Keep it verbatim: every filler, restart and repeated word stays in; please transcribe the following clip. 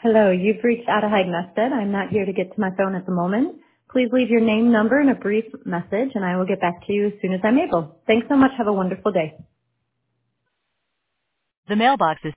Hello, you've reached Adahide Mested. I'm not here to get to my phone at the moment. Please leave your name, number, and a brief message, and I will get back to you as soon as I'm able. Thanks so much. Have a wonderful day. The mailbox is